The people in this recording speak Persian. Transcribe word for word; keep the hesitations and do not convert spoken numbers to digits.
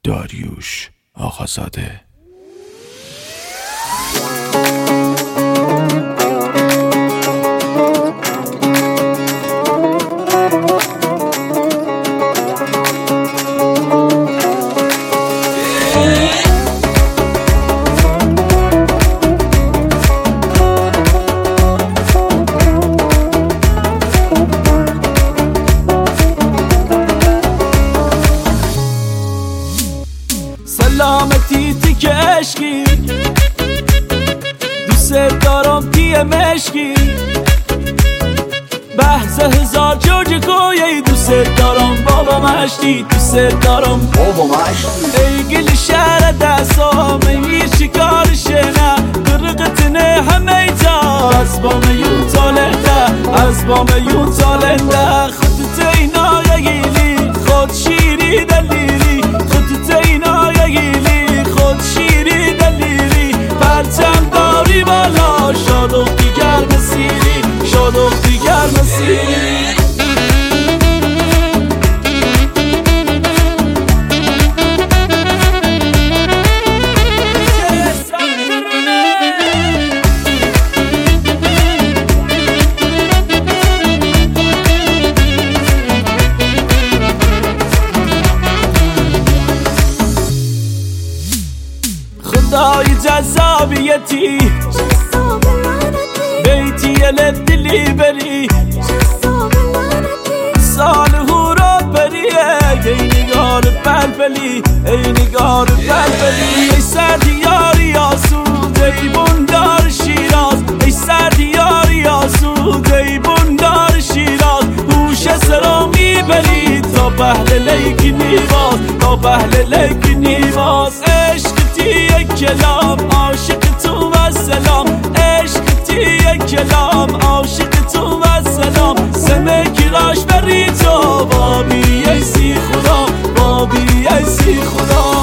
داریوش آقازاده. سلامتی تی که عشقی دوست دارم تی مشکی بحث هزار جوج کویی دوست دارم بابا مشتی دوست دارم بابا مشتی ای گل شهر دستام ای شکارشه نه قرقتنه همه جا از بام یون تالنده از بام یون تالنده خودت اینا گیلی خود شیری دلیری خودت اینا گیلی خود شیری دلیری پرچم داری بالا شادو دیگر مسیری شادو دیگر مسیری خدای جذابیتی بیتی لدلی بری سال هورا بریه ای نگار بلبلی ای نگار بلبلی ای سردی یاری آسود ای بندار شیراز ای سردی یاری آسود ای بندار شیراز هوش سرا میبری تا بهل لیک نیواز تا بهل لیک نیواز عشق تی کلام عاشق تو و سلام عشق تی کلام عاشق تو و سلام سمه کراش بری تو بابی ایسی خدا بابی ایسی خدا